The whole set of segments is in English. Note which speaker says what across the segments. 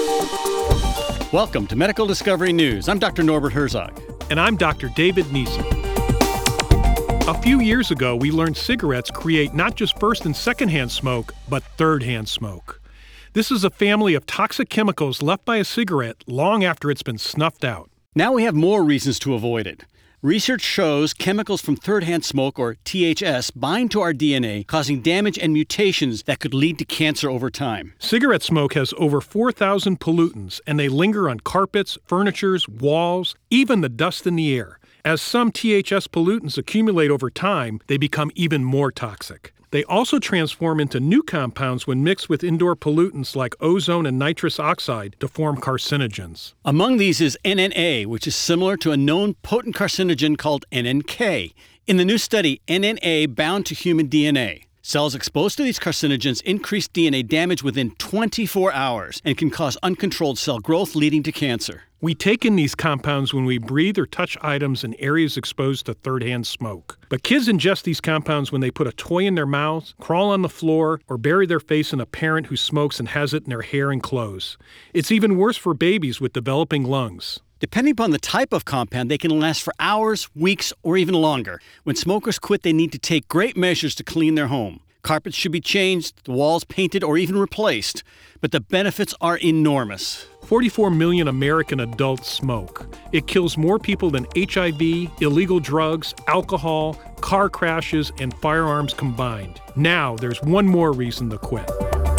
Speaker 1: Welcome to Medical Discovery News. I'm Dr. Norbert Herzog.
Speaker 2: And I'm Dr. David Niesel. A few years ago, we learned cigarettes create not just first and secondhand smoke, but third-hand smoke. This is a family of toxic chemicals left by a cigarette long after it's been snuffed out.
Speaker 1: Now we have more reasons to avoid it. Research shows chemicals from third-hand smoke, or THS, bind to our DNA, causing damage and mutations that could lead to cancer over time.
Speaker 2: Cigarette smoke has over 4,000 pollutants, and they linger on carpets, furniture, walls, even the dust in the air. As some THS pollutants accumulate over time, they become even more toxic. They also transform into new compounds when mixed with indoor pollutants like ozone and nitrous oxide to form carcinogens.
Speaker 1: Among these is NNA, which is similar to a known potent carcinogen called NNK. In the new study, NNA bound to human DNA. Cells exposed to these carcinogens increase DNA damage within 24 hours and can cause uncontrolled cell growth, leading to cancer.
Speaker 2: We take in these compounds when we breathe or touch items in areas exposed to third-hand smoke. But kids ingest these compounds when they put a toy in their mouth, crawl on the floor, or bury their face in a parent who smokes and has it in their hair and clothes. It's even worse for babies with developing lungs.
Speaker 1: Depending upon the type of compound, they can last for hours, weeks, or even longer. When smokers quit, they need to take great measures to clean their home. Carpets should be changed, the walls painted, or even replaced. But the benefits are enormous.
Speaker 2: 44 million American adults smoke. It kills more people than HIV, illegal drugs, alcohol, car crashes, and firearms combined. Now there's one more reason to quit.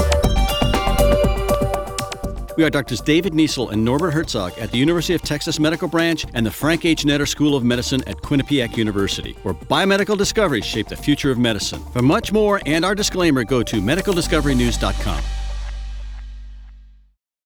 Speaker 1: We are Drs. David Niesel and Norbert Herzog at the University of Texas Medical Branch and the Frank H. Netter School of Medicine at Quinnipiac University, where biomedical discoveries shape the future of medicine. For much more and our disclaimer, go to medicaldiscoverynews.com.